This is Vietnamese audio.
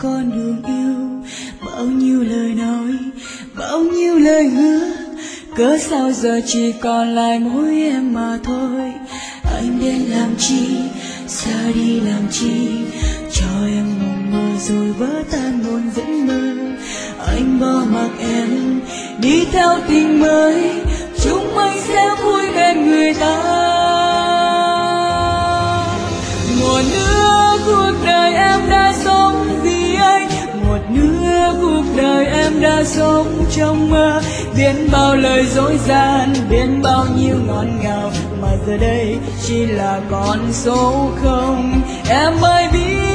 con đường yêu. Bao nhiêu lời nói, bao nhiêu lời hứa, cớ sao giờ chỉ còn lại mỗi em mà thôi. Anh đến làm chi, xa đi làm chi, cho em mộng mơ rồi vỡ tan muôn giấc mơ. Anh bỏ mặc em đi theo tình mới, chúng anh sẽ vui bên người ta. Một nửa cuộc đời em đã sống vì anh, một nửa cuộc đời em đã sống trong mơ. Biết bao lời dối gian, biết bao nhiêu ngọt ngào, mà giờ đây chỉ là con số không. Em ơi biết